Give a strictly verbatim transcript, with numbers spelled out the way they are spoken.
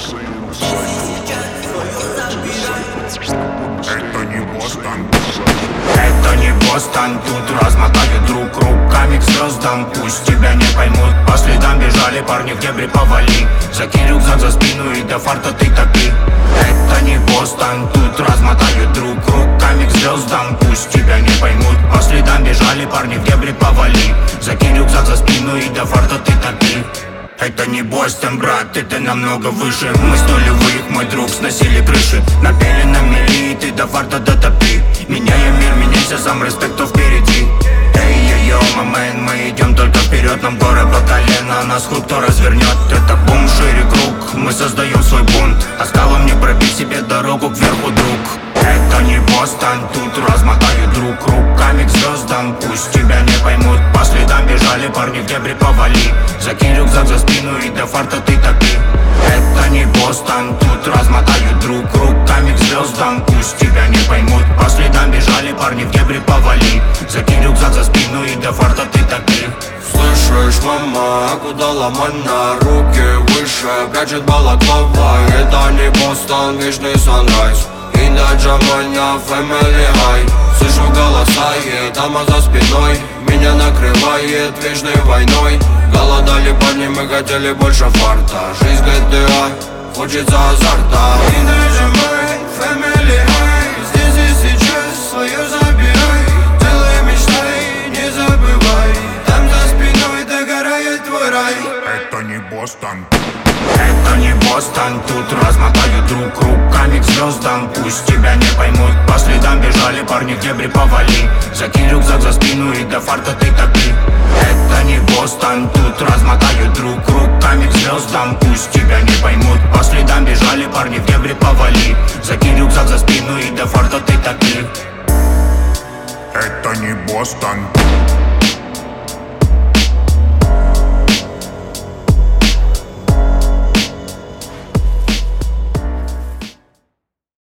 Это не Бостон, это не Бостон. Тут размотают друг руками к звездам. Пусть тебя не поймут, по следам бежали парни в дебри, повали. Закинь рюкзак за спину и до фарта ты топи. Это не Бостон, тут размотают друг руками к звездам. Пусть тебя не поймут, по следам бежали парни в дебри, повали. Закинь рюкзак за спину и до фарта ты топи. Это не Бостон, брат, это намного выше. Мы с нулевых, мой друг, сносили крыши. Напели на мели, ты до фарта дотопи. Меняем мир, меняйся сам, респект, кто впереди. Эй, йо, мамэн, мы идем только вперед. Нам горы по колено, нас хуй кто развернет. Это бум, шире круг, мы создаем свой бунт. А скалам не пробить себе дорогу кверху, друг. Это не Бостон, тут размотают друг руками к звездам. Пусть тебя не поймут, по следам бежали парни в дебри, повали. Закинь рюкзак за спину и до фарта ты топи. Это не Бостон, тут размотают друг руками к звездам. Пусть тебя не поймут, по следам бежали парни в дебри, повали. Закинь рюкзак за спину и до фарта ты топи. Слышишь, мама, а куда ломать на руки выше? Прячет балаклава, это не Бостон, вечный санрайз. И на Джамайна Family High. Слышу голоса, и там за спиной меня накрывает вечной войной. Голодали парни, мы хотели больше фарта. Жизнь джи ти эй, хочется азарта. И на Джамайна Family High. Здесь и сейчас свое забирай. Делай мечтай, не забывай. Там за спиной догорает твой рай. Это не Бостон, это не Бостон, тут размотают друг руками к звездам. Пусть тебя не поймут, по следам бежали парни в дебри, повали. Закинь рюкзак за спину и до фарта ты топи. Это не Бостон, тут размотают друг руками к звездам. Пусть тебя не поймут, по следам бежали парни в дебри, повали. Закинь рюкзак за спину и до фарта ты топи. Это не Бостон.